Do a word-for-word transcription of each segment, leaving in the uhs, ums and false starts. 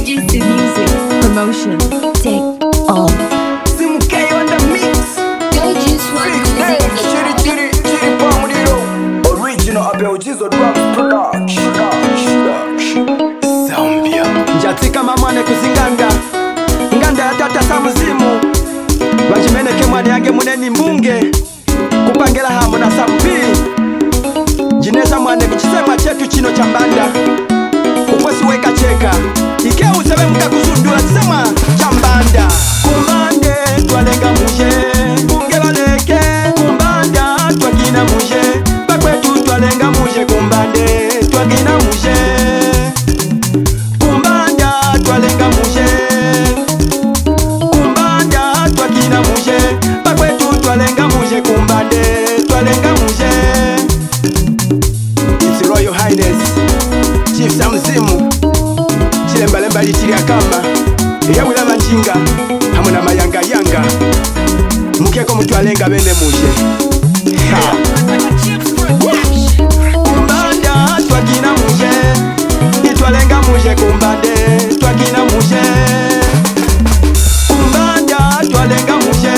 G C Music Promotion. Take off. Sim K on the mix. K G Swag Music. Chiri chiri chiri pa muliro. Original Abel Jizo Drums Production. Zambia. Njatika mamane kuzinganga. Nganda ya tata sa muzimu. Bajimeneke mwane yange muneni mbunge. Kupangela hamu na sampi. Jineza mwane kuchisema chetu chino chambanda. Ukwesi weka cheka Ike usebe muka kuzundula Sema chambanda Kumbande twalenga muje Kungela leke Kumbanda twagina muje Bakwetu twalenga muje Kumbande twagina muje Kumbanda twalenga muje Kumbanda twagina muje Bakwetu twalenga muje Kumbande twalenga muje. It's Royal Highness Chief Samzimu Chilemba lemba litiria kama Yawila manchinga Hamuna mayanga yanga Mukeko mtu alenga bende muje Kumbanda twagina muje Itwalenga muje kumbande twagina muje Kumbanda twalenga muje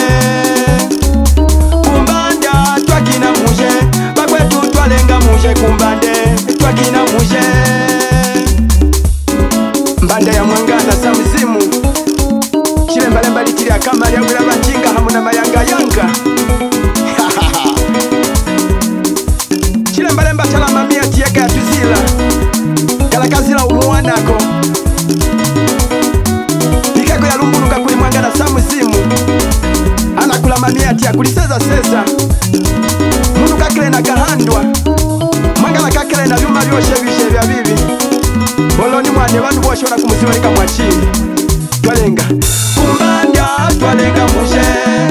Kumbanda twagina muje Bakwetu twalenga muje kumbande twagina muje. Mbanda ya mwangana sa mzimu Chilemba lemba litiria kama Yawila manchinga hamuna mayanga yanga Chilemba lemba chala mamia tieka ya tuzila Kalakazila umuwanako Ikako ya lumbunuka kuli mwangana sa mzimu Anakula mamia tia kuliseza seza Munu kakile na kahandwa Mwangana kakile na yuma yoshe vishe vya bibi Oloni mwane bandu boshora kumuziwalika mwachini Twalenga Kumbanda twalenga muje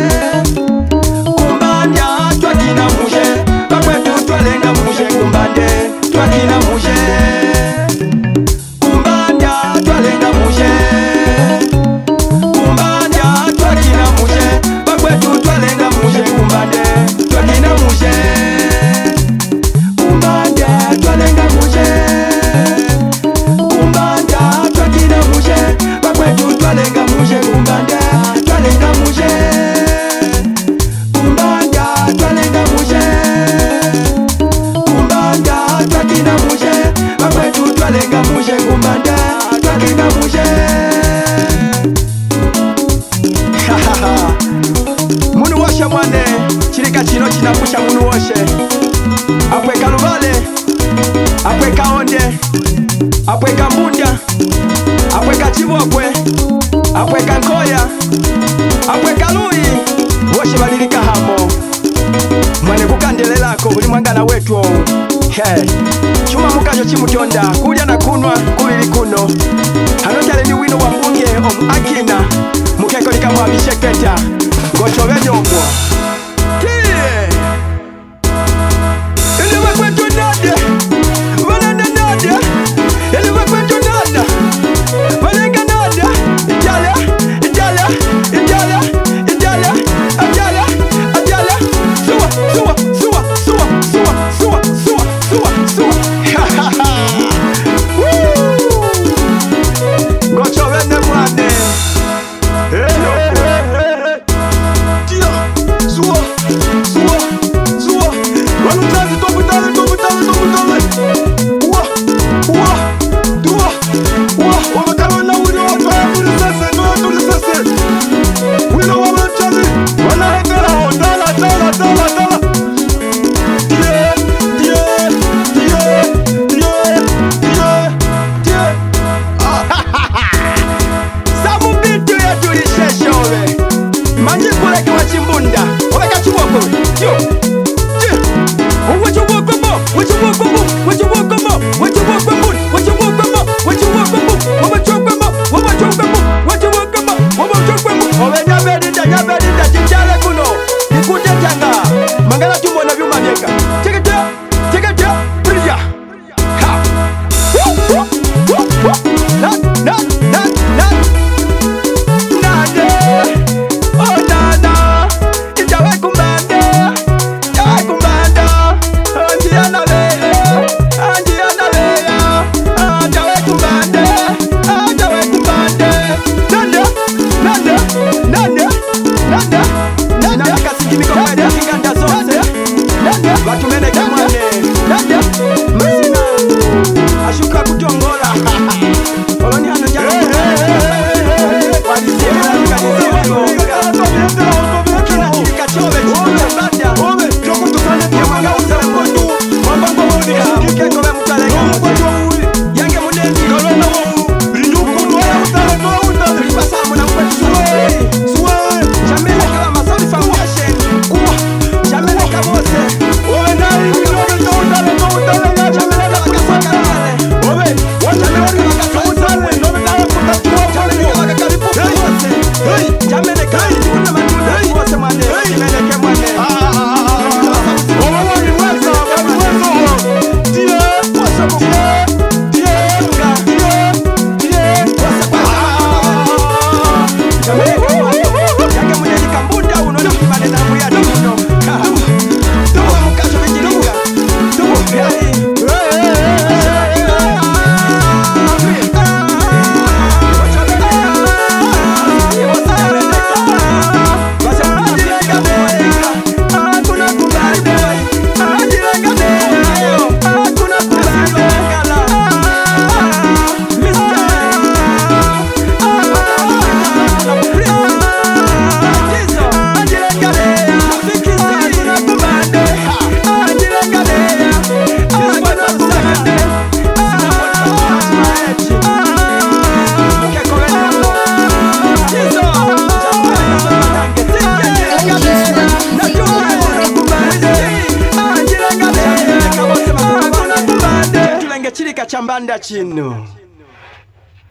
Kumbanda twagina muje Bakwetu twalenga muje kumbande twagina muje Kumbanda twalenga muje Kumbanda twagina muje Bakwetu twalenga muje kumbande twagina muje Kumbanda twalenga muje Kumbanda twagina muje Bakwetu twalenga muje kumbanda twalenga muje Kumbanda twalenga muje Kumbanda twagina muje Bakwetu twalenga muje kumbanda twalenga muje. Munu woshe mwane Chirika chino chinapusha munu woshe Apweka lubale Apweka onde Apweka mbunda Apweka chibokwe Apweka nkoya Apweka lui Woshe balilika hamo Mwene kukandelelako Uli mwangana wetu Hey Chuma mukajo chimutonda Kulya na kunwa kubili kuno Hanojale ni wino wa mbunge Om akina Mukeko lika mwabisheketa Ngocho venyo mwa Kile Ili wakwetu nade Wanana nade Ili wakwetu nada Walenga nada Ijala Ijala Ijala Ijala Ajala Ajala Suwa Suwa Suwa Suwa Suwa Suwa Suwa Suwa Suwa Ha ha ha Woo Ngocho vene mwane Hey hey hey hey Tia chambanda chino.